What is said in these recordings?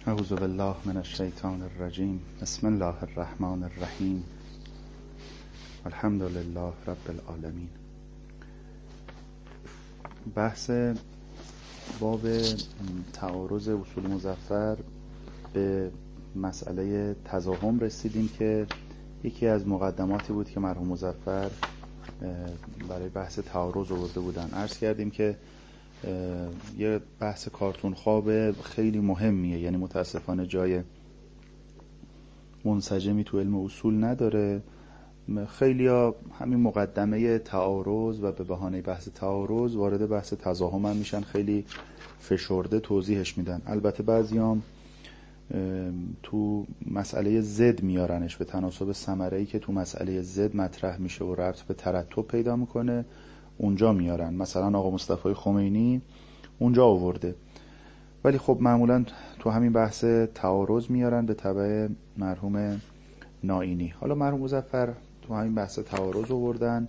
اعوذ بالله من الشیطان الرجیم. بسم الله الرحمن الرحیم. الحمد لله رب العالمین. بحث باب تعارض اصول مظفر به مسئله تزاحم رسیدیم که یکی از مقدماتی بود که مرحوم مظفر برای بحث تعارض آورده بودن. عرض کردیم که یه بحث کارتون خواب خیلی مهمیه، یعنی متاسفانه جای منسجمی تو علم اصول نداره. خیلی ها همین مقدمه تعارض و به بهانه بحث تعارض وارد بحث تزاحم هم میشن، خیلی فشرده توضیحش میدن. البته بعضیام تو مسئله ضد میارنش به تناسب ثمره‌ای که تو مسئله ضد مطرح میشه و ربط به ترتب پیدا میکنه اونجا میارن. مثلا آقا مصطفی خمینی اونجا آورده، ولی خب معمولا تو همین بحث تعارض میارن به تبع مرحوم نائینی. حالا مرحوم مظفر تو همین بحث تعارض آوردن.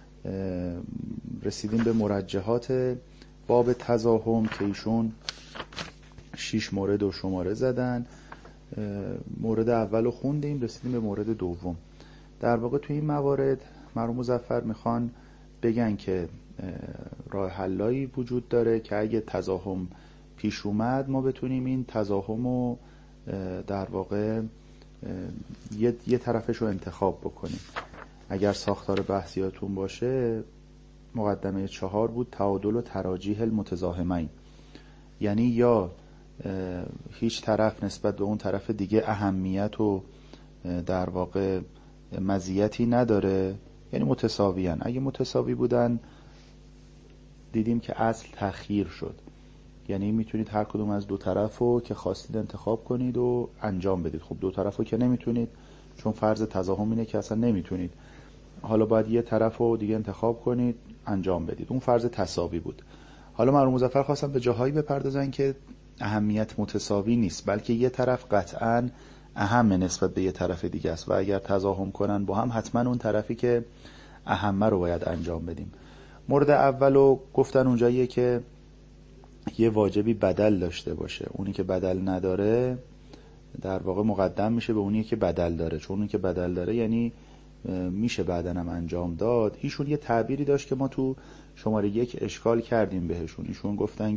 رسیدیم به مرجحات باب تزاحم که ایشون 6 مورد و شماره زدن. مورد اول رو خوندیم، رسیدیم به مورد دوم. در واقع تو این موارد مرحوم مظفر میخوان بگن که راه حلایی وجود داره که اگه تزاحم پیش اومد ما بتونیم این تزاحم رو در واقع یه طرفش رو انتخاب بکنیم. اگر ساختار بحثیاتون باشه مقدمه 4 بود تعادل و تراجیح المتزاحمین، یعنی یا هیچ طرف نسبت به اون طرف دیگه اهمیت و در واقع مزیتی نداره، یعنی متساویان. اگه متساوی بودن دیدیم که اصل تخییر شد، یعنی میتونید هر کدوم از دو طرف رو که خواستید انتخاب کنید و انجام بدید. خب دو طرف رو که نمیتونید، چون فرض تزاحم اینه که اصلا نمیتونید، حالا باید یه طرف رو دیگه انتخاب کنید انجام بدید. اون فرض تساوی بود. حالا مرحوم مظفر خواستم به جاهایی بپردازن که اهمیت متساوی نیست، بلکه یه طرف قطعاً اهم نسبت به یه طرف دیگه است و اگر تزاحم کنن با هم حتما اون طرفی که اهمه رو باید انجام بدیم. مورد اولو گفتن اونجاییه که یه واجبی بدل داشته باشه، اونی که بدل نداره در واقع مقدم میشه به اونی که بدل داره، چون اونی که بدل داره یعنی میشه بعدن هم انجام داد. ایشون یه تعبیری داشت که ما تو شماره 1 اشکال کردیم بهشون. ایشون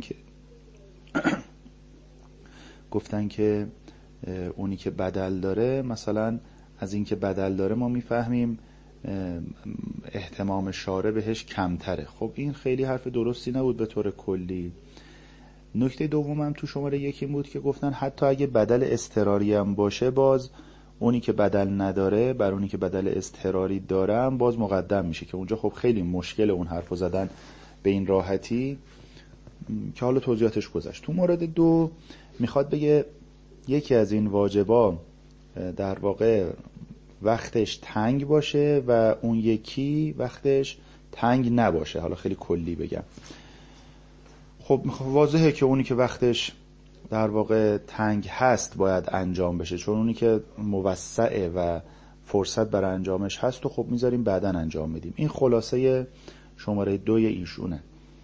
گفتن که اونی که بدل داره، مثلا از این که بدل داره ما میفهمیم اهتمام شارع بهش کمتره. خب این خیلی حرف درستی نبود به طور کلی. نکته دومم تو شماره 1 بود که گفتن حتی اگه بدل اضطراری هم باشه باز اونی که بدل نداره بر اونی که بدل اضطراری داره هم باز مقدم میشه، که اونجا خب خیلی مشکل اون حرفو زدن به این راحتی که حالا توضیحاتش گذشت. تو مورد 2 میخواد بگه یکی از این واجبا در واقع وقتش تنگ باشه و اون یکی وقتش تنگ نباشه. حالا خیلی کلی بگم، خب واضحه که اونی که وقتش در واقع تنگ هست باید انجام بشه، چون اونی که موسعه و فرصت برای انجامش هست و خب میذاریم بعداً انجام بدیم. این خلاصه شماره 2 ایشونه.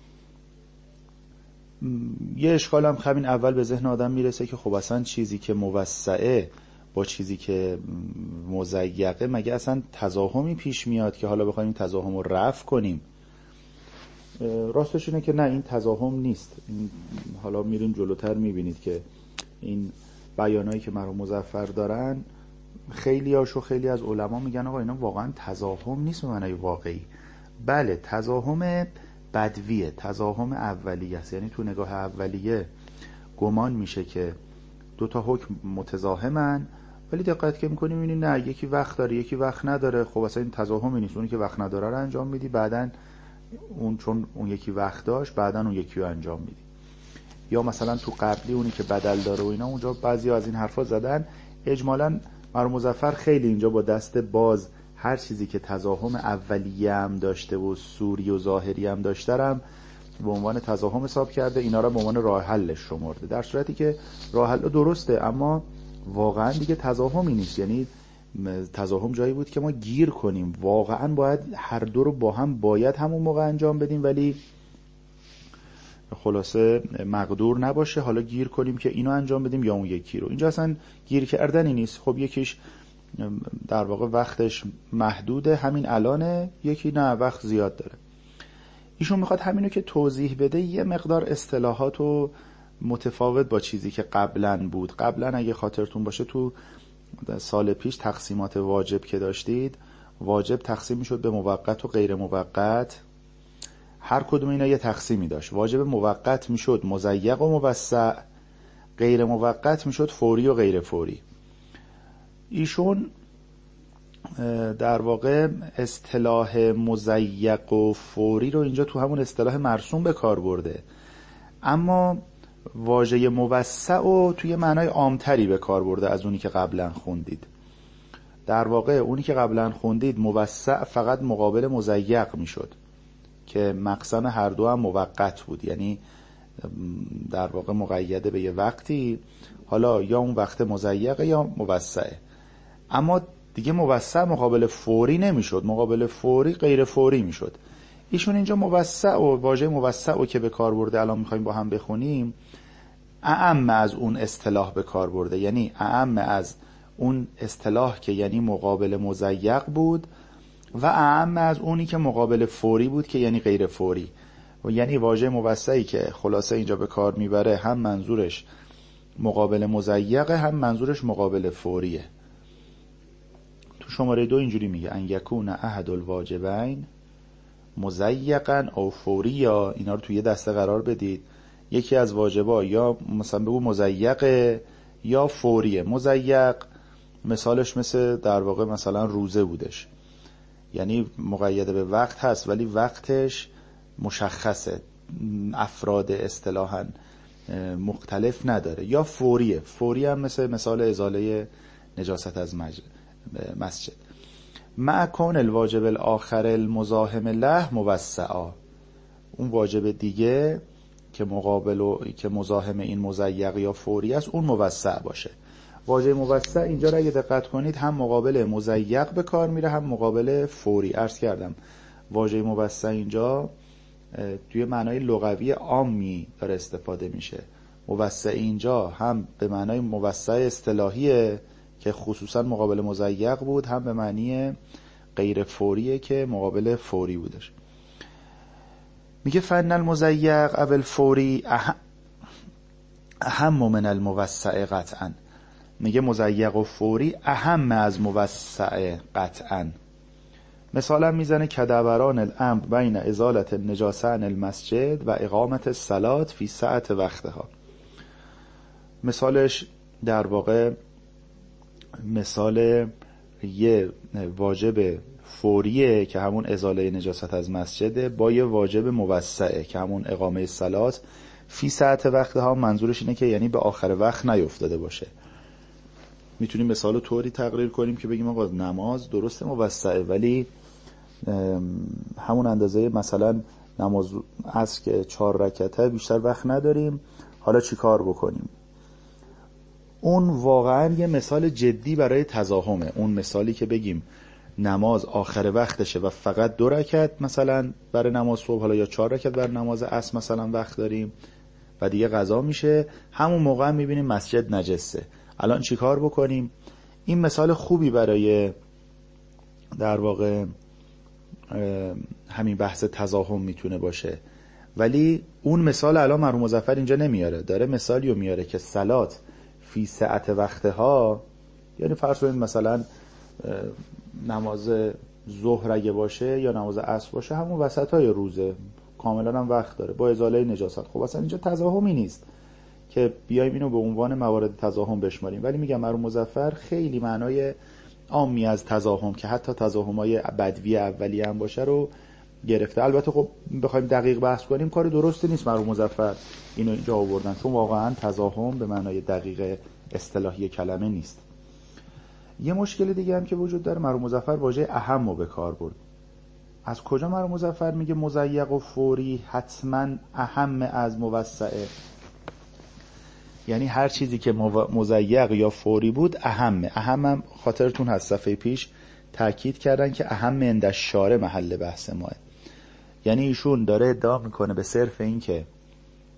یه اشکال هم همین اول به ذهن آدم میرسه که خب اصلا چیزی که موسعه با چیزی که مضیقه مگه اصلا تزاحمی پیش میاد که حالا بخوایم این تزاحم رو رفع کنیم؟ راستش اینه که نه، این تزاحم نیست. حالا میریم جلوتر میبینید که این بیانایی که مرحوم مظفر دارن خیلی از علما میگن آقا اینا واقعا تزاحم نیست به معنای واقعی. بله تزاحم بدویه، تزاحم اولیه است، یعنی تو نگاه اولیه گمان میشه که دو تا حکم متزاحمن، ولی دقت که میکنیم میبینیم نه، یکی وقت داره یکی وقت نداره. خب اصلا این تزاحمی نیست، اونی که وقت نداره رو انجام میدی، بعدن اون چون اون یکی وقت داشت بعدن اون یکی رو انجام میدی. یا مثلا تو قبلی اونی که بدل داره و اینا، اونجا بعضی از این حرفا زدن. اجمالاً مرحوم مظفر خیلی اینجا با دست باز هر چیزی که تزاحم اولیه هم داشته و صوری و ظاهری هم داشته هم به عنوان تزاحم حساب کرده، اینا را به عنوان راه حلش شمرده، در صورتی که راه حل درسته اما واقعا دیگه تزاحمی نیست. یعنی تزاحم جایی بود که ما گیر کنیم، واقعا باید هر دو رو با هم باید همون موقع انجام بدیم، ولی خلاصه مقدور نباشه حالا گیر کنیم که اینو انجام بدیم یا اون یکی رو. اینجا اصلا گیر کردنی نیست. خب یکیش در واقع وقتش محدوده همین الانه، یکی نه وقت زیاد داره. ایشون میخواد همینو که توضیح بده یه مقدار اصطلاحاتو متفاوت با چیزی که قبلا بود. قبلا اگه خاطرتون باشه تو سال پیش تقسیمات واجب که داشتید، واجب تقسیم میشد به موقت و غیر موقت. هر کدوم اینا یه تقسیمی داشت. واجب موقت میشد مضیق و موسع، غیر موقت میشد فوری و غیر فوری. ایشون در واقع اصطلاح مضیق و فوری رو اینجا تو همون اصطلاح مرسوم به کار برده، اما واژه موسع رو توی معنای عامتری به کار برده از اونی که قبلا خوندید. در واقع اونی که قبلا خوندید موسع فقط مقابل مضیق میشد که مقسم هر دو هم موقت بود، یعنی در واقع مقیده به یه وقتی، حالا یا اون وقت مضیقه یا موسعه. اما دیگه موسع مقابل فوری نمیشد، مقابل فوری غیر فوری میشد. ایشون اینجا موسع و واژه موسع رو که به کار برده الان میخوایم با هم بخونیم، اعم از اون اصطلاح به کار برده، یعنی اعم از اون اصطلاح که یعنی مقابل مضیق بود و اعم از اونی که مقابل فوری بود که یعنی غیر فوری. و یعنی واژه موسعی که خلاصه اینجا به کار میبره هم منظورش مقابل مضیقه هم منظورش مقابل فوریه. تو شماره 2 اینجوری میگه ان یکون احد الواجبین مضیقا او فوریا. اینا رو توی یه دسته قرار بدید. یکی از واجبا یا مثلا بگو مضیقه یا فوریه. مضیق مثالش مثل در واقع مثلا روزه بودش، یعنی مقید به وقت هست ولی وقتش مشخصه، افراد اصطلاحاً مختلف نداره. یا فوریه. فوری هم مثال ازاله نجاست از مسجد. مع کون الواجب الاخر المزاحم له موسعا. اون واجب دیگه که که مزاحم این مضیق یا فوری است اون موسع باشه. واژه موسع اینجا را اگه دقت کنید هم مقابل مضیق به کار میره هم مقابل فوری. عرض کردم واژه موسع اینجا توی معنای لغوی عامی داره استفاده میشه. موسع اینجا هم به معنای موسع اصطلاحیه که خصوصا مقابل مضیق بود، هم به معنی غیر فوریه که مقابل فوری بودش. میگه فن المضیق او الفوری اهم من الموسع قطعا. میگه مضیق و فوری اهم از موسع قطعا. مثلا میزنه کدوران الامر بین ازالت النجاسه عن المسجد و اقامت الصلاة فی ساعت وقتها. مثالش در واقع مثال یه واجب فوریه که همون ازاله نجاست از مسجده با یه واجب موسعه که همون اقامه صلات فی ساعت وقتها. منظورش اینه که یعنی به آخر وقت نیفتاده باشه. میتونیم مثال طوری تقریر کنیم که بگیم آقا نماز درسته موسعه ولی همون اندازه مثلا نماز عصر که 4 رکعته بیشتر وقت نداریم، حالا چی کار بکنیم؟ اون واقعا یه مثال جدی برای تزاحمه. اون مثالی که بگیم نماز آخر وقتشه و فقط 2 رکعت مثلا برای نماز صبح، حالا یا 4 رکعت برای نماز عصر مثلا وقت داریم و دیگه قضا میشه، همون موقع میبینیم مسجد نجسه. الان چی کار بکنیم؟ این مثال خوبی برای در واقع همین بحث تزاحم میتونه باشه، ولی اون مثال الان مرحوم مظفر اینجا نمیاره. داره مثالیو میاره که صلات فی ساعت وقتها، یعنی فرض کنید مثلا نماز ظهر اگه باشه یا نماز عصر باشه همون وسطای روزه، کاملا هم وقت داره با ازاله نجاست. خب اصلا اینجا تزاحمی نیست که بیایم اینو به عنوان موارد تزاحم بشماریم، ولی میگم مرحوم مظفر خیلی معنای عامی از تزاحم که حتی تزاحمای بدوی اولیه هم باشه رو گرفته. البته خب بخوایم دقیق بحث کنیم کار درستی نیست مرحوم مظفر اینو اینجا آوردن، چون واقعا تزاحم به معنای دقیق اصطلاحی کلمه نیست. یه مشکل دیگه هم که وجود داره، مرحوم مظفر واژه اهم رو به کار برد. از کجا مرحوم مظفر میگه مضیق و فوری حتما اهم از موسعه؟ یعنی هر چیزی که مضیق یا فوری بود اهمه. اهم خاطرتون هست صفحه پیش تاکید کردن که اهم عند الشارع محل بحث ماه. یعنی ایشون داره ادعا میکنه به صرف این که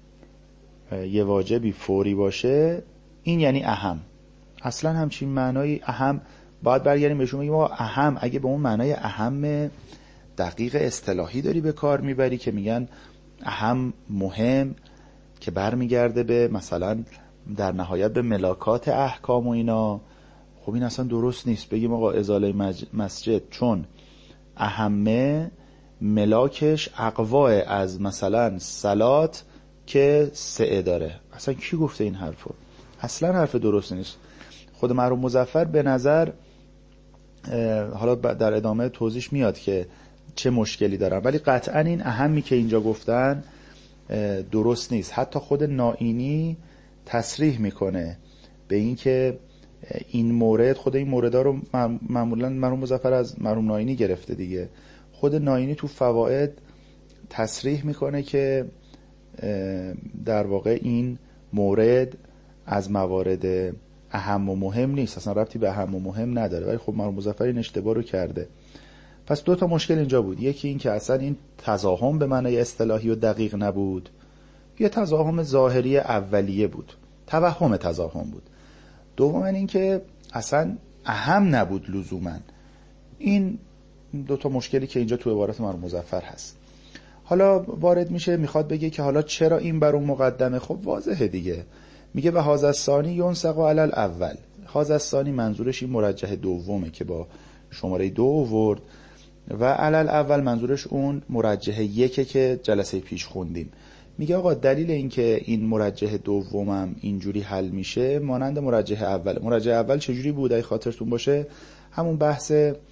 یه واجبی فوری باشه این یعنی اهم. اصلا همچین معنای اهم باید برگردیم بهشون بگیم اهم اگه به اون معنای اهم دقیق اصطلاحی داری به کار میبری که میگن اهم مهم که برمیگرده به مثلا در نهایت به ملاکات احکام و اینا، خب این اصلا درست نیست. بگیم آقا ازاله مسجد چون اهمه ملاکش اقواه از مثلا صلات که سعه داره. اصلا کی گفته این حرفو؟ اصلا حرف درست نیست. خود مرحوم مظفر به نظر حالا در ادامه توضیح میاد که چه مشکلی دارن، ولی قطعا این اهمی که اینجا گفتن درست نیست. حتی خود نائینی تصریح میکنه به این که این مورد، خود این موردها رو معمولا مرحوم مظفر از مرحوم نائینی گرفته دیگه. خود نائینی تو فوائد تصریح میکنه که در واقع این مورد از موارد اهم و مهم نیست، اصلا ربطی به اهم و مهم نداره، ولی خب مرحوم مظفر این اشتباه رو کرده. پس دو تا مشکل اینجا بود. یکی این که اصلا این تزاحم به معنای اصطلاحی و دقیق نبود، یه تزاحم ظاهری اولیه بود، توهم تزاحم بود. دوم این که اصلا اهم نبود لزوما. این دو تا مشکلی که اینجا تو عبارت مرحوم مظفر هست. حالا وارد میشه میخواد بگه که حالا چرا این بر اون مقدمه. خب واضحه دیگه، میگه و هذا الثانی ینسق علی الاول. هذا الثانی منظورش این مرجح دومه که با شماره 2 آورد و علی الاول منظورش اون مرجح یکه که جلسه پیش خوندیم. میگه آقا دلیل این که این مرجح دومم اینجوری حل میشه مانند مرجح اول. مرجح اول چجوری بود؟ اگه خاطرتون باشه همون بحث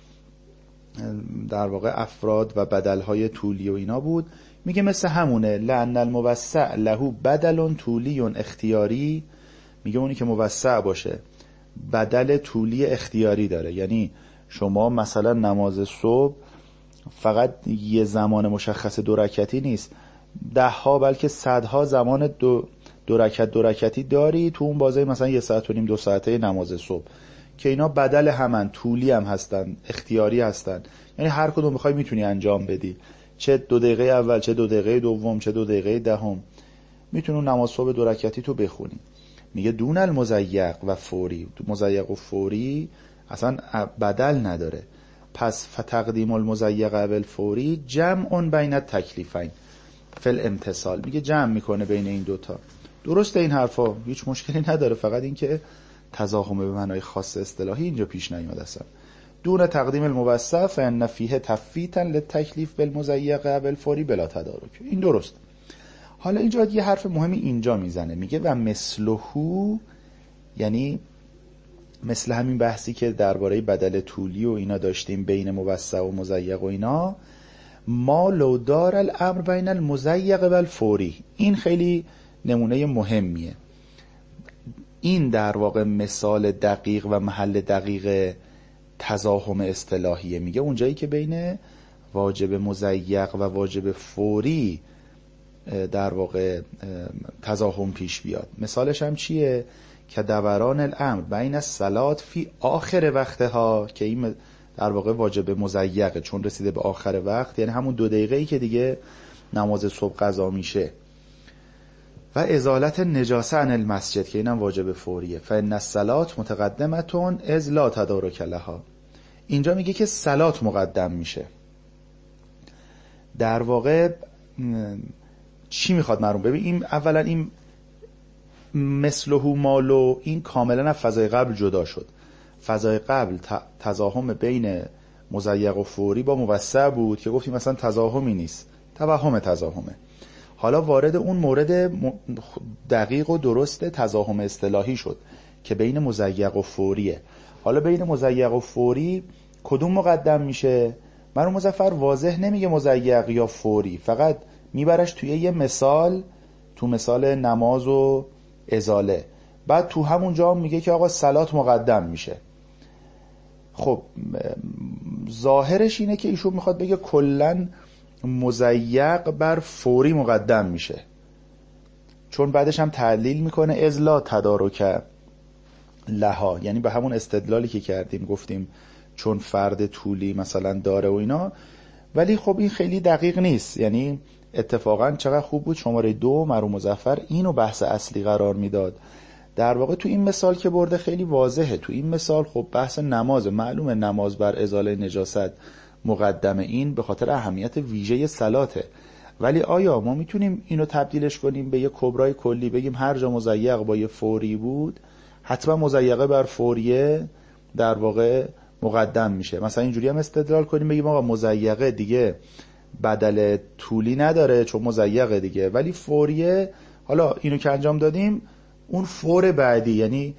در واقع افراد و بدلهای طولی و اینا بود. میگه مثل همونه، لأن الموسع له بدل طولی اختیاری. میگه اونی که موسع باشه بدل طولی اختیاری داره. یعنی شما مثلا نماز صبح فقط یه زمان مشخص 2 رکعتی نیست، 10ها بلکه 100ها زمان دو رکعتی داری تو اون بازه، مثلا 1 ساعت و نیم 2 ساعته نماز صبح که اینا بدل همن، طولی هم هستن، اختیاری هستن. یعنی هر کدوم بخوای میتونی انجام بدی، چه 2 دقیقه اول، چه 2 دقیقه دوم، چه 2 دقیقه دهم، میتونی نماز صبح 2 رکعتی تو بخونی. میگه دون المزیق و فوری. مزیق و فوری اصلا بدل نداره. پس فتقدیم المزیق و الفوری جمع بین التکلیفین فی الامتثال. میگه جمع میکنه بین این دوتا. درسته این حرفا، هیچ مشکلی نداره، فقط این که تزاحم به معنای خاص اصطلاحی اینجا پیش نیامد اصلا. دون تقدیم الموسع فان فیه تفیتا للتکلیف بالمزیق و الفوری بلا تدارک. این درست. حالا اینجا یه حرف مهمی اینجا میزنه، میگه و مثلهو، یعنی مثل همین بحثی که درباره بدل طولی و اینا داشتیم بین موسع و مزیق و اینا، ما لو دار الامر بین المزیق و الفوری. این خیلی نمونه مهمیه. این در واقع مثال دقیق و محل دقیق تزاحم اصطلاحیه. میگه اونجایی که بین واجب مزیق و واجب فوری در واقع تزاحم پیش بیاد. مثالش هم چیه؟ که دوران الامر بین الصلات فی آخر وقتها، که این در واقع واجب مزیقه چون رسیده به آخر وقت، یعنی همون 2 دقیقه‌ای که دیگه نماز صبح قضا میشه. و ازالت نجاسه عن المسجد که اینم واجب فوریه. فان الصلات متقدمتون اذ لا تدارک لها. اینجا میگه که صلات مقدم میشه. در واقع چی میخواد معلوم؟ ببین این اولا این مثله مالو این کاملا از فضای قبل جدا شد. فضای قبل تزاحم بین مزیق و فوری با موسع بود که گفتیم مثلا تزاحمی نیست، توهم تزاحمه. حالا وارد اون مورد دقیق و درست تزاحم اصطلاحی شد که بین مزیق و فوریه. حالا بین مزیق و فوری کدوم مقدم میشه؟ مرحوم مظفر واضح نمیگه مزیق یا فوری، فقط میبرش توی یه مثال، تو مثال نماز و ازاله. بعد تو همون جا میگه که آقا صلات مقدم میشه. خب ظاهرش اینه که ایشون میخواد بگه کلن مزیق بر فوری مقدم میشه، چون بعدش هم تعلیل میکنه اذ لا تدارک لها، یعنی به همون استدلالی که کردیم گفتیم چون فرد طولی مثلا داره و اینا. ولی خب این خیلی دقیق نیست، یعنی اتفاقا چقدر خوب بود شماره 2 مرحوم مظفر اینو بحث اصلی قرار میداد. در واقع تو این مثال که برده خیلی واضحه. تو این مثال خب بحث نماز، معلومه نماز بر ازاله نجاست مقدمه، این به خاطر اهمیت ویژه صلاته. ولی آیا ما میتونیم اینو تبدیلش کنیم به یه کبرای کلی، بگیم هر جا مضیق با یه فوری بود حتما مضیقه بر فوریه در واقع مقدم میشه؟ مثلا اینجوری هم استدلال کنیم بگیم آقا مضیقه دیگه بدل طولی نداره چون مضیقه دیگه، ولی فوریه، حالا اینو که انجام دادیم اون فور بعدی، یعنی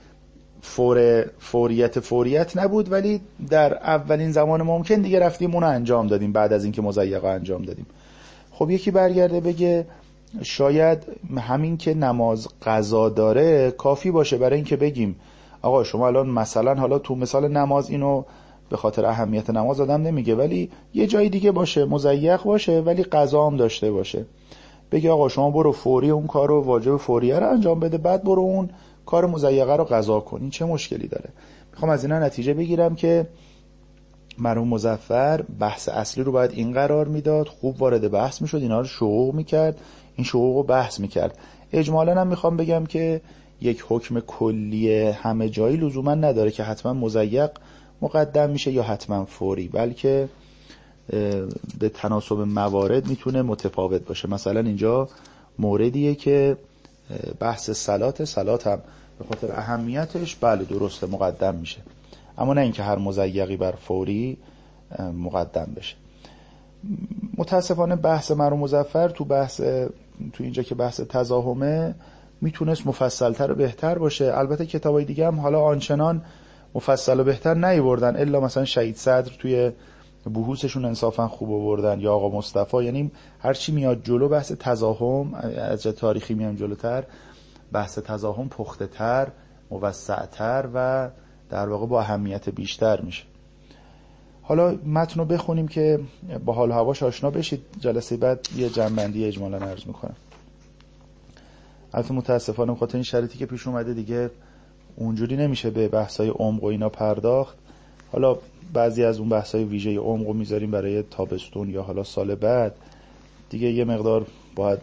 فوریت نبود ولی در اولین زمان ممکن دیگه رفتیم اونو انجام دادیم بعد از اینکه مضیقه انجام دادیم. خب یکی برگرده بگه شاید همین که نماز قضا داره کافی باشه برای اینکه بگیم آقا شما الان مثلا، حالا تو مثال نماز اینو به خاطر اهمیت نماز آدم نمیگه، ولی یه جای دیگه باشه مضیق باشه ولی قضا هم داشته باشه، بگه آقا شما برو فوری اون کارو واجب فوریه رو انجام بده، بعد برو اون کار مضیقه رو قضا کن. این چه مشکلی داره؟ میخوام از اینا نتیجه بگیرم که مرحوم مظفر بحث اصلی رو باید این قرار میداد، خوب وارد بحث میشد، اینا رو شعوع میکرد، این شعوع رو بحث میکرد. اجمالا هم میخوام بگم که یک حکم کلی همه جایی لزوما نداره که حتما مضیق مقدم میشه یا حتما فوری، بلکه به تناسب موارد میتونه متفاوت باشه. مثلا اینجا موردیه که بحث صلات هم به خاطر اهمیتش بله درسته مقدم میشه، اما نه اینکه هر مضیقی بر فوری مقدم بشه. متاسفانه بحث مرحوم مظفر تو اینجا که بحث تزاحمه میتونست مفصلتر و بهتر باشه. البته کتابای دیگه هم حالا آنچنان مفصل و بهتر نیاوردن، الا مثلا شهید صدر توی بحوثشون انصافا خوب آوردن، یا آقا مصطفی. یعنی هر چی میاد جلو بحث تزاحم از تاریخی میام جلوتر، بحث تزاحم پخته تر، موسع تر و در واقع با اهمیت بیشتر میشه. حالا متن رو بخونیم که با حال و هواش آشنا بشید، جلسه بعد یه جنبندی اجمالا عرض میکنم. البته متاسفانه بخاطر این شرایطی که پیش اومده دیگه اونجوری نمیشه به بحث‌های عمق و اینا پرداخت. حالا بعضی از اون بحث‌های ویژه عمق رو میذاریم برای تابستون یا حالا سال بعد دیگه، یه مقدار باید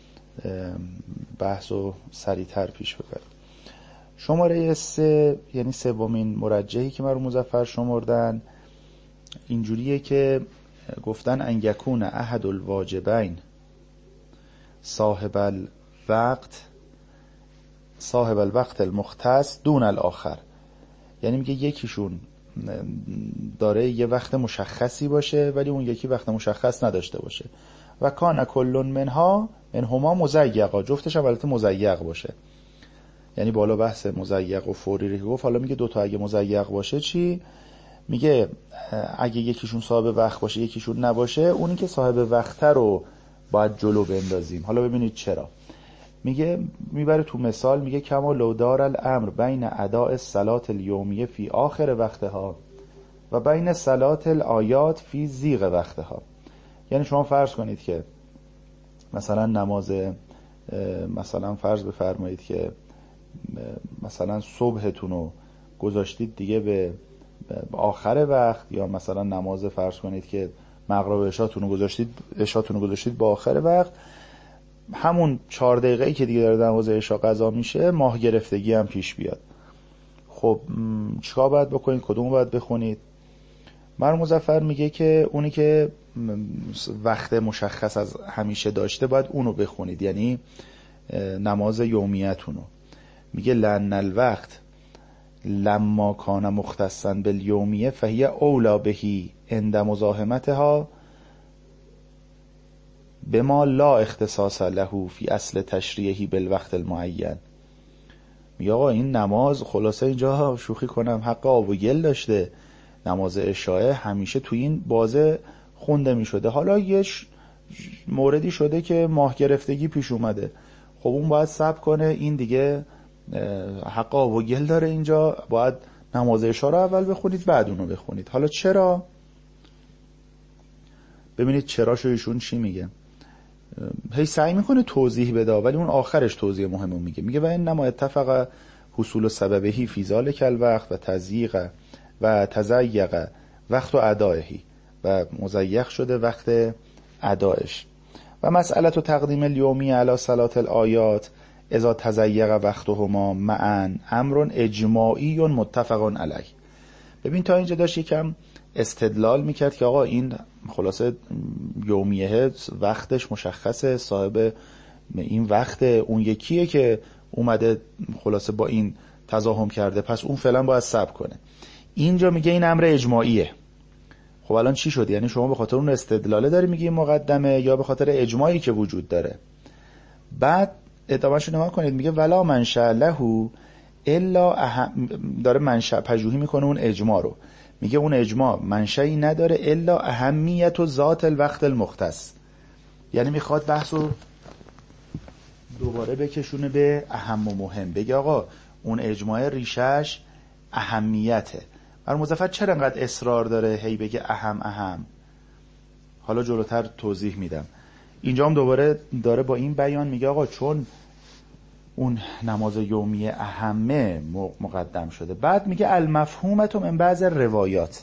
بحث رو سریع‌تر پیش ببریم. شماره 3 یعنی سومین مرجحی که مرحوم مظفر شمردن اینجوریه که گفتن ان یکون احد الواجبین صاحب الوقت المختص دون الاخر، یعنی میگه یکیشون داره یه وقت مشخصی باشه ولی اون یکی وقت مشخص نداشته باشه. و کان کل منهما مضیقا، جفتش هم البته مضیق باشه. یعنی بالا بحث مضیق و فوری رو گفت، حالا میگه دوتا اگه مضیق باشه چی؟ میگه اگه یکیشون صاحب وقت باشه یکیشون نباشه، اونی که صاحب وقت رو باید جلو بندازیم. حالا ببینید چرا. میگه میبره تو مثال، میگه کما لو دار الامر بین اداء الصلاة الیومیه فی آخر وقتها و بین صلاة الآیات فی ضیق وقتها. یعنی شما فرض کنید که مثلا نماز، مثلا فرض بفرمایید که مثلا صبحتون رو گذاشتید دیگه به آخر وقت، یا مثلا نماز فرض کنید که مغرب و عشاتون رو گذاشتید با آخر وقت، همون 4 دقیقه‌ای که دیگه داره نماز عشا قضا میشه ماه گرفتگی هم پیش بیاد. خب چیکار باید بکنید؟ کدوم باید بخونید؟ مرحوم مظفر میگه که اونی که وقت مشخص از همیشه داشته باید اونو بخونید، یعنی نماز یومیتونو. میگه لأن الوقت لما کان مختصا بالیومیه فهی اولا بهی عند مزاحمتها بما لا اختصاص له فی اصل تشریعه بالوقت المعین. میگه آقا این نماز، خلاصه اینجا شوخی کنم، حق آب و گل داشته. نماز عشاء همیشه تو این بازه خونده می شده، حالا یه موردی شده که ماه گرفتگی پیش اومده، خب اون باید صبر کنه، این دیگه حق آب و گل داره، اینجا باید نماز عشاء رو اول بخونید بعد اونو بخونید. حالا چرا؟ ببینید چراشو ایشون چی میگه. هی سعی میکنه توضیح بده ولی اون آخرش توضیح مهمو میگه و انما اتفق حصول سببهی فی ذلک الوقت و تضییق و تضیق وقت و ادائهی، و مضیق شده وقت ادائش. و مسئله تقدیم الیومی علی صلات الآیات اذا تضیق وقتهما معا امر اجماعی متفق علیه. ببین تا اینجا داشت یکم استدلال میکرد که آقا این خلاصه یومیه وقتش مشخصه، صاحب این وقت اون یکیه که اومده خلاصه با این تزاحم کرده، پس اون فعلا باید صبر کنه. اینجا میگه این امر اجماعیه. خب الان چی شد؟ یعنی شما به خاطر اون استدلاله داری میگی مقدمه یا به خاطر اجماعی که وجود داره؟ بعد ادامه‌شو نگاه کنید، میگه ولا منشأ له الا داره منشأ پژوهی میکنه اون اجماع رو، میگه اون اجماع منشأی نداره الا اهمیت و ذات الوقت المختص. یعنی میخواد بحثو دوباره بکشونه به اهم و مهم، بگه آقا اون اجماع ریشش اهمیته. برای مظفر چرا انقدر اصرار داره هی بگه اهم؟ حالا جلوتر توضیح میدم. اینجا هم دوباره داره با این بیان میگه آقا چون اون نماز یومی اهمه مقدم شده. بعد میگه المفهومت من بعض روایات.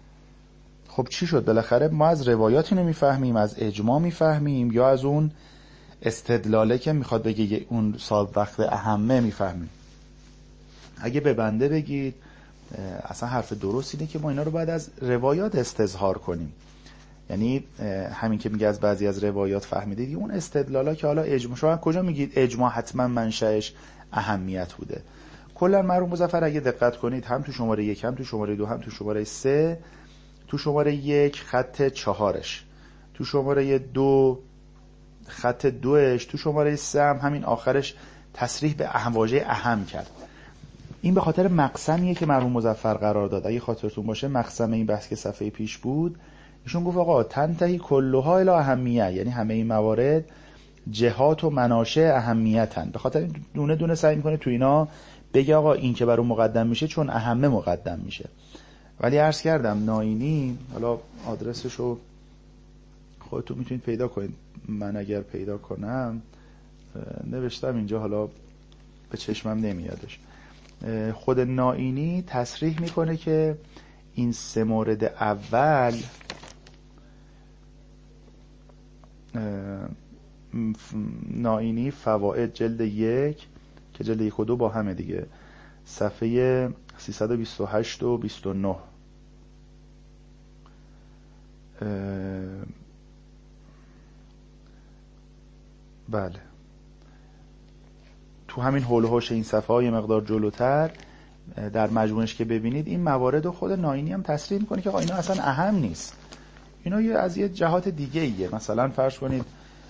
خب چی شد؟ بالاخره ما از روایات اینو میفهمیم، از اجماع میفهمیم، یا از اون استدلاله که میخواد بگه اون صاحب وقت اهمه میفهمیم؟ اگه به بنده بگید اصلا حرف درست اینه که ما اینا رو باید از روایات استظهار کنیم. یعنی همین که میگه از بعضی از روایات فهمیدید، اون استدلالا که حالا اجماع، شما کجا میگید اجماع حتما منشأش اهمیت بوده؟ کلا مرحوم مظفر اگه دقت کنید هم تو شماره 1 هم تو شماره 2 هم تو شماره 3، تو شماره 1 خط 4ش، تو شماره 2 خط 2ش، تو شماره 3 هم همین آخرش تصریح به واژه اهم کرد. این به خاطر مقسمیه که مرحوم مظفر قرار داد. اگه خاطرتون باشه مقسم این بحث که صفحه پیش بود، ایشون گفت آقا تنتهی کلها الی اهمیه، یعنی همه این موارد جهات و مناشأ اهمیتن. به خاطر دونه دونه سعی میکنه تو اینا بگه آقا این که برای مقدم میشه چون اهمه مقدم میشه. ولی عرض کردم ناینی، حالا آدرسشو خودتون میتونید پیدا کنید، من اگر پیدا کنم نوشتم اینجا، حالا به چشمم نمیادش. خود ناینی تصریح میکنه که این سه مورد اول ناینی فوائد جلد 1 که جلد 1 و 2 با همه دیگه، صفحه 328 و 29. بله تو همین هول و هوش این صفحه های مقدار جلوتر در مجموعش که ببینید این موارد خود ناینی هم تصریح میکنه که آقا اینا اصلا اهم نیست، اینا از یه جهات دیگه ایه. مثلا فرض کنید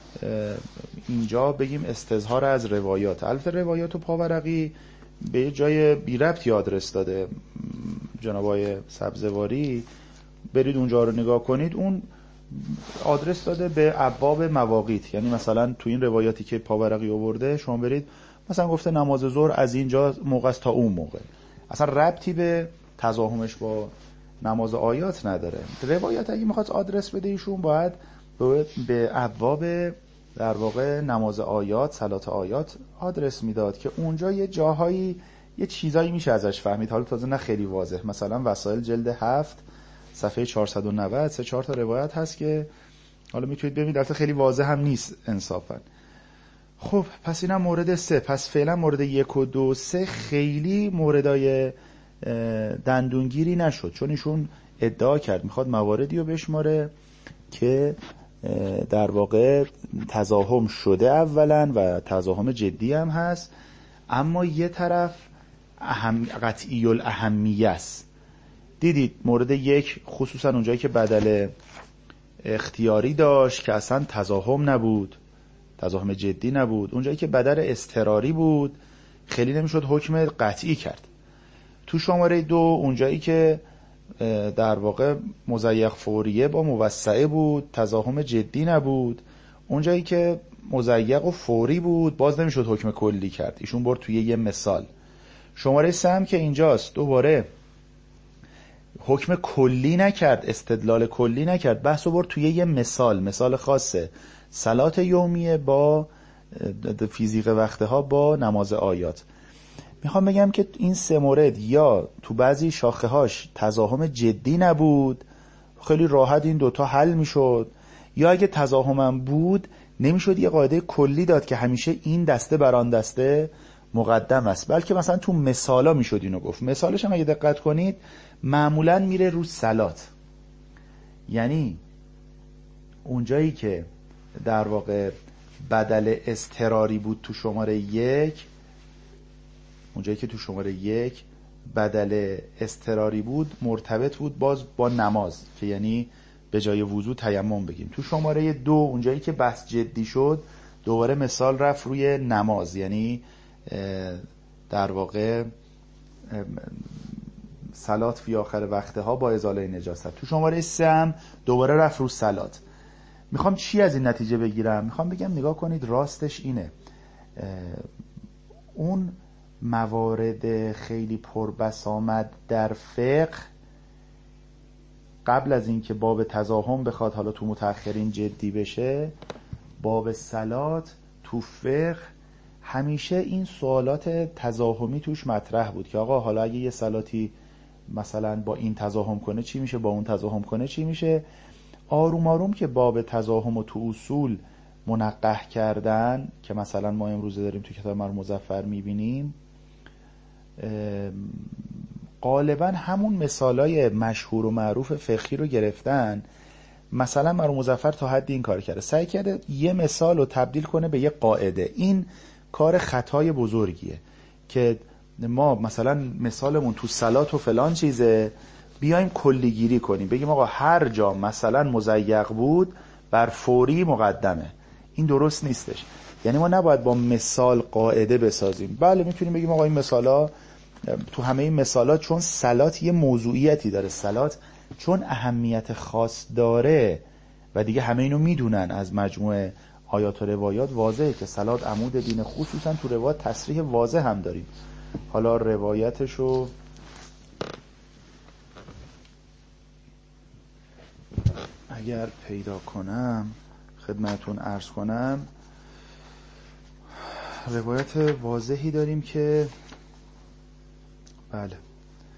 اینجا بگیم استظهار از روایات، البته روایات و پاورقی به یه جای بی ربط آدرس داده جناب آقای سبزواری، برید اونجا رو نگاه کنید، اون آدرس داده به ابواب مواقیت. یعنی مثلا تو این روایاتی که پاورقی آورده شما برید مثلا گفته نماز ظهر از اینجا موقع است تا اون موقع، اصلا ربطی به تزاحمش با نماز آیات نداره. روایت اگه میخواد آدرس بده ایشون باید به ابواب در واقع نماز آیات، صلات آیات آدرس میداد که اونجا یه جاهایی یه چیزایی میشه ازش فهمید، حالا تازه نه خیلی واضح. مثلا وسائل جلد 7 صفحه 490 3-4 تا روایت هست که حالا میتونید ببینید، البته خیلی واضح هم نیست انصافا. خب پس اینم مورد 3. پس فعلا مورد 1 و 2 3 خیلی موردای دندونگیری نشد، چون ایشون ادعا کرد میخواد مواردی رو بشماره که در واقع تزاحم شده اولا و تزاحم جدی هم هست، اما یه طرف قطعی الاهمیه است. دیدید مورد 1 خصوصا اونجایی که بدل اختیاری داشت که اصلا تزاحم نبود، تزاحم جدی نبود، اونجایی که بدل اضطراری بود خیلی نمیشد حکم قطعی کرد. تو شماره 2 اونجایی که در واقع مضیق فوریه با موسعه بود تزاحم جدی نبود، اونجایی که مضیق و فوری بود باز نمیشد حکم کلی کرد، ایشون برد توی یه مثال. شماره 3 هم که اینجاست دوباره حکم کلی نکرد، استدلال کلی نکرد، بحثو برد توی یه مثال خاصه، صلات یومیه با فیزیق وقتها با نماز آیات. میخوام بگم که این 3 مورد یا تو بعضی شاخه هاش تزاحم جدی نبود، خیلی راحت این دوتا حل میشد، یا اگه تزاحمم بود نمیشد یه قاعده کلی داد که همیشه این دسته بر آن دسته مقدم است، بلکه مثلا تو مثالا میشد اینو گفت. مثالش هم اگه دقت کنید معمولا میره رو صلات، یعنی اونجایی که در واقع بدل اضطراری بود تو شماره 1، اونجایی که تو شماره 1 بدل اضطراری بود مرتبط بود باز با نماز، که یعنی به جای وضو تیمم بگیم. تو شماره 2 اونجایی که بحث جدی شد دوباره مثال رفت روی نماز، یعنی در واقع صلات فی آخر وقتها با ازاله نجاست. تو شماره 3 هم دوباره رفت رو صلات. میخوام چی از این نتیجه بگیرم؟ میخوام بگم نگاه کنید، راستش اینه، اون موارد خیلی پربسامد در فقه قبل از اینکه باب تزاحم بخواد حالا تو متأخرین جدی بشه، باب صلات تو فقه همیشه این سوالات تزاحمی توش مطرح بود که آقا حالا اگه یه صلاتی مثلا با این تزاحم کنه چی میشه، با اون تزاحم کنه چی میشه. آروم آروم که باب تزاحم و تو اصول منقح کردن، که مثلا ما امروزه داریم تو کتاب مرحوم مظفر میبینیم، غالبا همون مثالای مشهور و معروف فقهی رو گرفتن. مثلا مرحوم مظفر تا حدی این کار کرده، سعی کرده یه مثال رو تبدیل کنه به یه قاعده. این کار خطای بزرگیه که ما مثلا مثالمون تو صلات و فلان چیزه، بیایم کلیگیری کنیم بگیم آقا هر جا مثلا مضیق بود بر فوری مقدمه. این درست نیستش. یعنی ما نباید با مثال قاعده بسازیم. بله میتونیم بگیم آقا این مثالا، تو همه این مثالات چون صلات یه موضوعیتی داره، صلات چون اهمیت خاص داره و دیگه همه اینو میدونن از مجموعه آیات و روایات، واضحه که صلات عمود دین، خصوصا تو روایات تصریح واضح هم داریم. حالا روایتشو اگر پیدا کنم خدمتون عرض کنم، روایت واضحی داریم که بله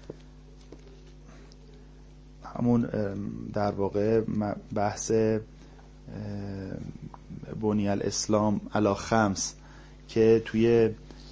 همون در واقع بحث بنی الاسلام علی خمس که توی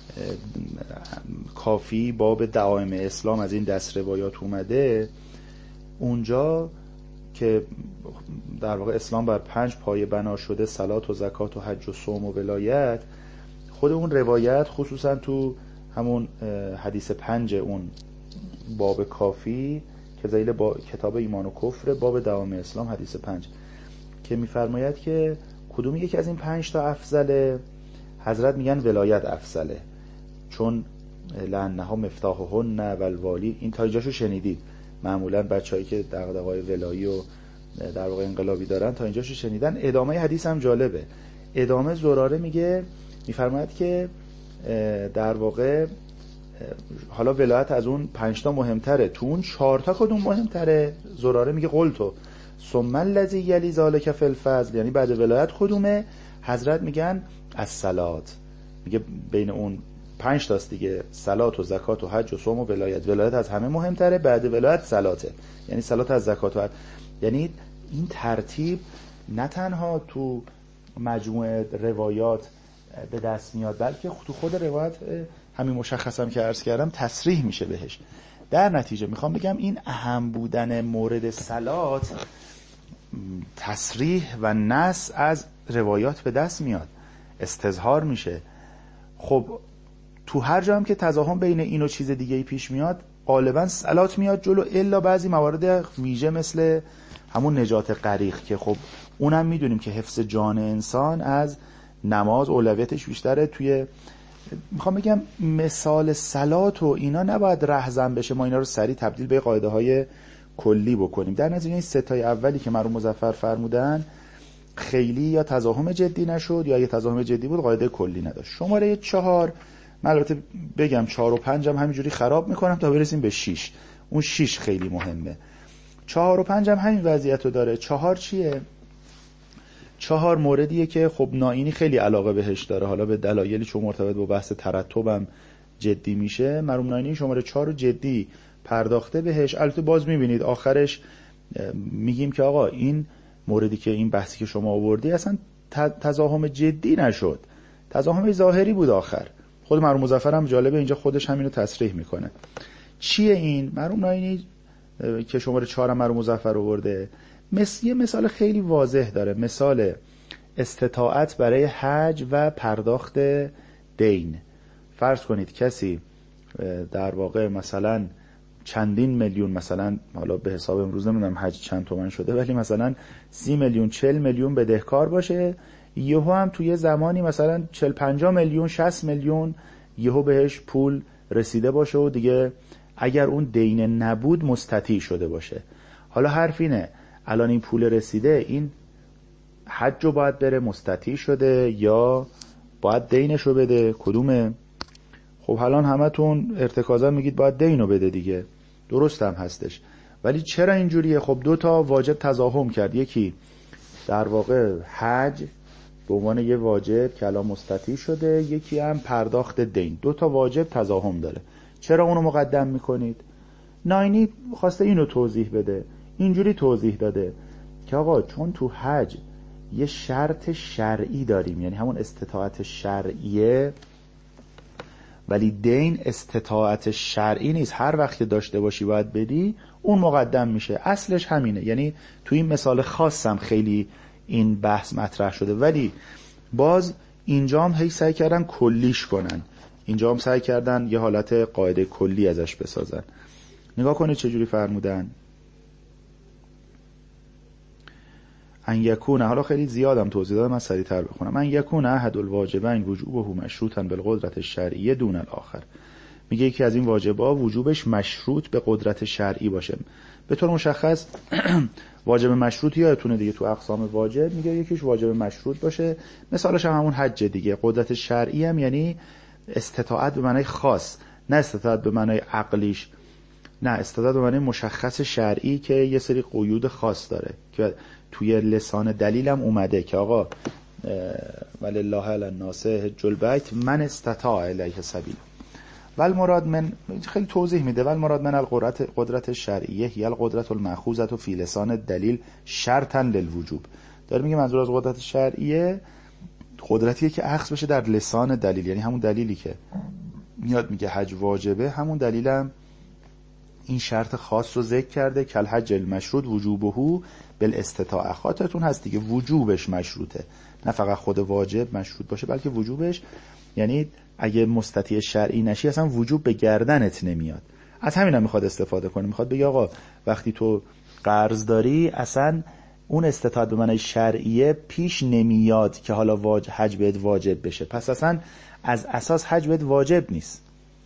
کافی باب دعائم اسلام از این دست روایات اومده، اونجا که در واقع اسلام بر 5 پایه بنا شده، صلات و زکات و حج و صوم و ولایت. خود اون روایت خصوصا تو همون حدیث 5 اون باب کافی که ذیل با کتاب ایمان و کفر، باب دعائم اسلام حدیث 5 که میفرماید که کدوم یکی از این 5 تا افضله؟ حضرت میگن ولایت افضله، چون لانها مفتاحهن و الوالی. این تا اینجاشو شنیدید، معمولا بچه‌ای که دغدغه‌های ولایی و در واقع انقلابی دارن تا اینجاشو شنیدن. ادامه حدیث هم جالبه. ادامه زراره میفرماید که در واقع حالا ولایت از اون 5 تا مهمتره، تو اون 4 تا کدوم مهمتره؟ زراره میگه قلتو ثم الذی یلی ذلک فی الفضل، یعنی بعد ولایت کدومه؟ حضرت میگن الصلات. میگه بین اون 5 تاست دیگه، صلات و زکات و حج و صوم و ولایت. ولایت از همه مهمتره، بعد ولایت صلاته، یعنی صلات از زکات و حج. یعنی این ترتیب نه تنها تو مجموعه روایات به دست میاد، بلکه تو خود روایت همین مشخصم که عرض کردم تصریح میشه بهش. در نتیجه میخوام بگم این اهم بودن مورد صلات تصریح و نص از روایات به دست میاد، استظهار میشه. خب تو هر جا هم که تزاحم بین این و چیز دیگه ای پیش میاد غالبا صلات میاد جلو، الا بعضی موارد ویژه مثل همون نجات غریق که خب اونم میدونیم که حفظ جان انسان از نماز اولویتش بیشتره. توی میخوام بگم مثال صلات و اینا نباید رهزن بشه، ما اینا رو سریع تبدیل به قاعده های کلی بکنیم. در نتیجه این 3 تای اولی که مرحوم مظفر فرمودن خیلی یا تزاحم جدی نشد یا اگه تزاحم جدی بود قاعده کلی نداشت. شماره 4 من البته بگم 4 و 5 هم همینجوری خراب میکنم تا برسیم به 6. اون 6 خیلی مهمه. 4 و 5 هم همین وضعیت رو داره. 4 چیه؟ 4 موردیه که خب نائینی خیلی علاقه بهش داره، حالا به دلایلی چون مرتبط با بحث ترتبم جدی میشه. مرحوم نائینی شماره 4 رو جدی پرداخته بهش. البته باز میبینید آخرش میگیم که آقا این موردی که این بحثی که شما آوردی اصلا تضاهم جدی نشد، تضاهم ظاهری بود آخر. خود مرحوم مظفر هم جالبه اینجا خودش همینو تصریح میکنه. چیه این؟ مرحوم ناینی که شماره 4 مرحوم مظفر آورده یه مثال خیلی واضح داره، مثال استطاعت برای حج و پرداخت دین. فرض کنید کسی در واقع مثلا چندین میلیون، مثلا حالا به حساب امروز نمیدونم حج چند تومن شده، ولی مثلا 30 میلیون 40 میلیون بدهکار باشه، یهو هم توی زمانی مثلا 40 50 میلیون 60 میلیون یهو بهش پول رسیده باشه و دیگه اگر اون دین نبود مستطیع شده باشه. حالا حرف اینه الان این پول رسیده، این حج رو باید بره، مستطیع شده یا باید دینشو بده؟ کدومه؟ خب الان همتون ارتکازا میگید باید دینو بده دیگه، درست هم هستش، ولی چرا اینجوریه؟ خب 2 تا واجب تضاهم کرد، یکی در واقع حج به عنوان یه واجب که الان مستطیع شده، یکی هم پرداخت دین. 2 تا واجب تضاهم داره، چرا اونو مقدم میکنید؟ ناینی خواسته اینو توضیح بده، اینجوری توضیح داده که آقا چون تو حج یه شرط شرعی داریم، یعنی همون استطاعت شرعیه، ولی دین استطاعت شرعی نیست، هر وقت که داشته باشی باید بدی، اون مقدم میشه. اصلش همینه، یعنی تو این مثال خاصم خیلی این بحث مطرح شده، ولی باز اینجا هم هی سعی کردن کلیش کنن، اینجا هم سعی کردن یه حالت قاعده کلی ازش بسازن. نگاه کنید چجوری فرمودن. ان یکون، حالا خیلی زیادم توضیح دادم، من سریعتر بخونم. ان یکون احد الواجبین وجوبه مشروطا بالقدرت الشرعیه دون الاخر. میگه یکی از این واجبا وجوبش مشروط به قدرت شرعی باشه. به طور مشخص واجب مشروط یادتونه دیگه تو اقسام واجب میگه یکیش واجب مشروط باشه، مثالش هم همون حج دیگه. قدرت شرعی هم یعنی استطاعت به معنای خاص، نه استطاعت به معنای عقلیش، نه استطاعت به معنای مشخص شرعی که یه سری قیود خاص داره که توی لسان دلیل هم اومده که آقا ولله علی الناس حج البیت من استطاع الیه سبیلا. والمراد من، خیلی توضیح میده، والمراد من القدرت شرعیه هی القدرت المأخوذة فی لسان الدلیل شرطا للوجوب. داره میگه منظور از قدرت شرعیه قدرتیه که اخذ بشه در لسان دلیل، یعنی همون دلیلی که میاد میگه حج واجبه، همون دلیلم این شرط خاص رو ذکر کرده که الحج المشروط وجوبه بالاستطاعه. خاطرتون هست دیگه وجوبش مشروطه، نه فقط خود واجب مشروط باشه بلکه وجوبش، یعنی اگه مستطیع شرعی نشی اصلا وجوب به گردنت نمیاد. از همینم میخواد استفاده کنه، میخواد بگه آقا وقتی تو قرض داری اصلا اون استطاعت به معنای شرعیه پیش نمیاد که حالا حج بهت واجب بشه، پس اصلا از اساس حج بهت واجب نیست.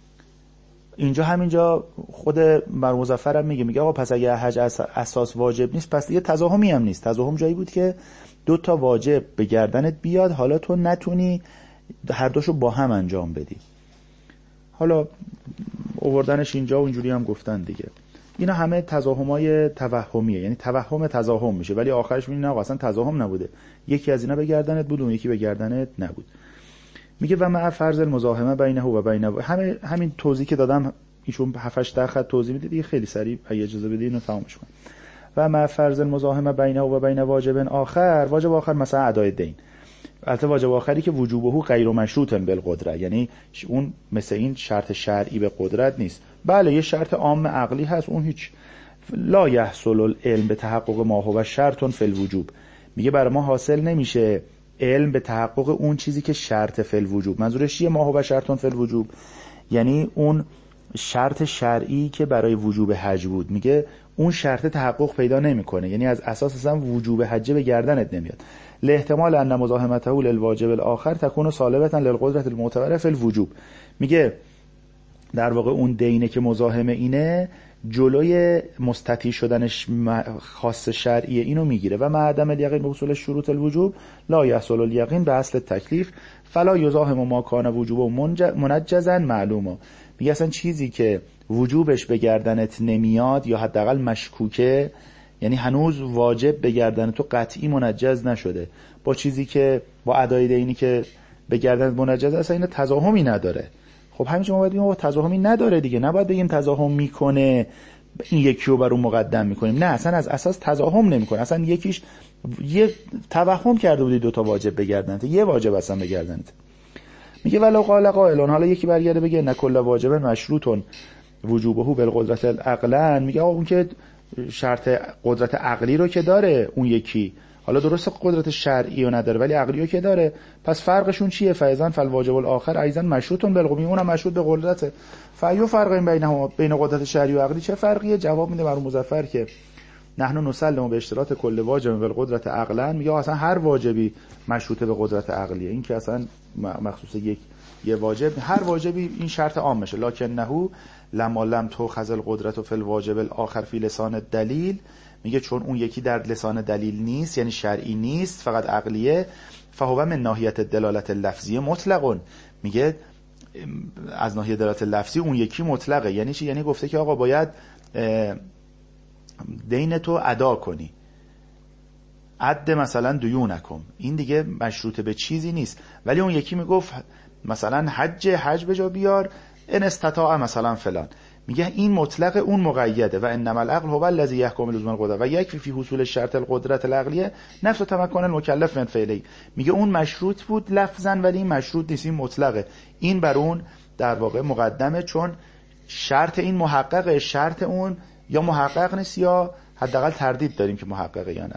اینجا همینجا خود مرحوم مظفر هم میگه آقا پس اگه حج اساس واجب نیست پس دیگه تضاهمی هم نیست. تضاهم جایی بود که 2 تا واجب به گردنت بیاد، حالا تو نتونی هر دوشو با هم انجام بدی. حالا آوردنش اینجا و اینجوری هم گفتن دیگه. اینا همه تضاهمای توهمیه، یعنی توهم تضاهم میشه ولی آخرش میبینی نه اصلا تضاهم نبوده، یکی از اینا به گردنت بود اون یکی به گردنت نبود. میگه و مع فرض المزاحمه بینه و بینه، همین توضیح که دادم ایشون 7-8 خط توضیح میده دیگه، خیلی سریع اگه اجازه بدید اینو تمامش کنم. و مع فرض المزاحمه بینه و بین واجب آخر، واجب آخر مثلا ادای دین، البته واجب آخری که وجوبه غیر مشروط بالقدره، یعنی اون مثل این شرط شرعی به قدرت نیست، بله یه شرط عام عقلی هست، اون هیچ لا یحصل العلم به تحقق ما هو شرط فی الوجوب. میگه برای ما حاصل نمیشه علم به تحقق اون چیزی که شرط فی الوجوب. منظورش چیه ما هو شرط فی الوجوب؟ یعنی اون شرط شرعی که برای وجوب حج بود، میگه اون شرط تحقق پیدا نمیکنه، یعنی از اساس اصلا وجوب حج به گردنت نمیاد. لاحتمال ان مزاحمته للواجب الاخر تكون سالبه للقدرة المعتبره فی الوجوب. میگه در واقع اون دینه که مزاحمه اینه جلوی مستطیع شدنش خاص شرعیه اینو میگیره. و معدم الیقین به اصول شروط الوجوب لا یحصل الیقین به اصل تکلیف فلا یزاحم ما کان وجوب منجزا معلومه. میگه اصلا چیزی که وجوبش به گردنت نمیاد یا حداقل مشکوکه، یعنی هنوز واجب به گردن تو قطعی منجز نشده، با چیزی که با ادای دینی که به گردنت منجز اصلا این تضاهمی نداره. خب همینجا ما باید بگیم تضاهمی نداره دیگه، نباید بگیم تضاهم میکنه این یکی رو بر اون مقدم میکنیم. نه، اصلا از اساس تضاهم نمیکنه. اصلا یکیش یه توهم کرده بودی دو تا واجب بگردنت، یه واجب اصلا بگردنت. میگه ولو قال قائل، حالا یکی برگرده بگه نه کل واجب مشروط وجوبه بالقدرت العقلا، میگه آقا اون که شرط قدرت عقلی رو که داره اون یکی، حالا درست قدرت شرعی رو نداره ولی عقلی رو که داره، پس فرقشون چیه؟ فایزن فالواجب الاخر ایضا مشروط بالقوه، اونم مشروط به قدرته. فایو فرق بین قدرت شرعی و عقلی، چه فرقیه؟ جواب میده مرحوم مظفر که نحن نسلم به اشتراط کل واجب بالقدرت عقلا، میگه اصلا هر واجبی مشروطه به قدرت عقلیه. این که اصلا مخصوص یه واجب، هر واجبی این شرط عام میشه. لکنه لما لم تؤخذ القدرت فی الواجب الاخر فی لسان الدلیل، میگه چون اون یکی در لسان دلیل نیست، یعنی شرعی نیست، فقط عقلیه، فهو من ناحیت دلالت لفظیه مطلقون، میگه از ناحیه دلالت لفظی اون یکی مطلقه. یعنی چی؟ یعنی گفته که آقا باید دین تو ادا کنی، عد مثلا دیونکم، این دیگه مشروط به چیزی نیست. ولی اون یکی میگفت مثلا حج به جا بیار، ان استطاع مثلا فلان، میگه این مطلق اون مقیده. و انما العقل هو الذی یحکم لزوم القدرت و یکفی فی حصول شرط القدرت العقلیه نفس تمکن المکلف من فعله، میگه اون مشروط بود لفظا ولی این مشروط نیست، این مطلقه، این بر اون در واقع مقدمه، چون شرط این محققه، شرط اون یا محقق نیست یا حداقل تردید داریم که محققه یا نه.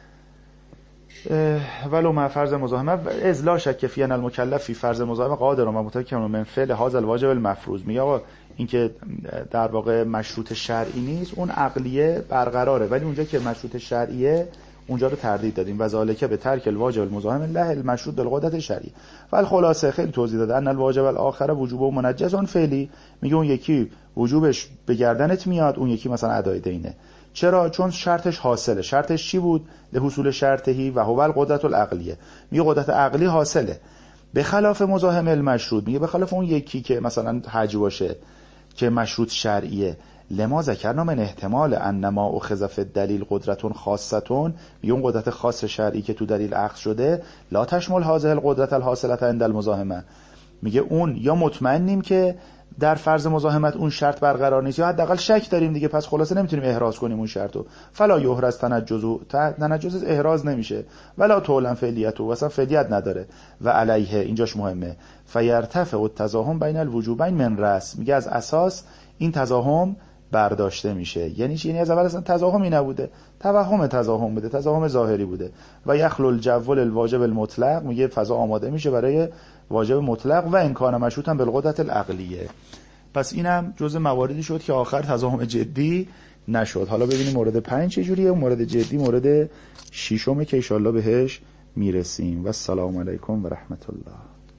ولو مع فرض مزاحمه از لا شک فی ان المکلف فی فرض مزاحمه قادر و متمکن من فعل هذا الواجب المفروض، میگه آقا این که در واقع مشروط شرعی نیست، اون عقلیه برقراره، ولی اونجا که مشروط شرعیه اونجا رو تردید دادیم. و ذالک به ترک الواجب المزاحم له المشروط بالقدرت شرعی. و خلاصه خیلی توضیح داده ان الواجب الاخر وجوبه منجز فعلی، میگه اون یکی وجوبش به گردنت میاد، اون یکی مثلا ادای دینه. چرا؟ چون شرطش حاصله. شرطش چی بود؟ لحصول شرطهی و هو القدرت العقلیه، میگه قدرت عقلی حاصله. به خلاف مزاحم المشروط، میگه به خلاف اون یکی که مثلا حج باشه که مشروط شرعیه، لما ذکرنا من احتمال انما اخذ فی الدلیل قدرتون خاصتون، میگه اون قدرت خاص شرعی که تو دلیل اخذ شده لا تشمل هذه القدرت الحاصله عند المزاحمه، میگه اون یا مطمئنیم که در فرض مزاحمت اون شرط برقرار نیست یا حداقل شک داریم دیگه، پس خلاصه نمیتونیم احراز کنیم اون شرطو. فلا یحرز تنجز احراز نمیشه، ولا طولا فعلیته، واسه فعلیت نداره. و علیه اینجاش مهمه فیرتفع التزاحم بین الوجوبین من رأس، میگه از اساس این تزاحم برداشته میشه. یعنی چی؟ یعنی از اول اصلا تزاحمی نبوده، توهم تزاحم بوده، تزاحم ظاهری بوده. و یخلو الجو الواجب المطلق، میگه فضا آماده میشه برای واجب مطلق و امکان مشروط هم بالقدرت العقلیه. پس اینم جزء مواردی شد که آخر تزاحم جدی نشد. حالا ببینیم مورد 5 چجوریه، مورد جدی مورد 6 که ان شاء الله بهش میرسیم. و السلام علیکم و رحمت الله.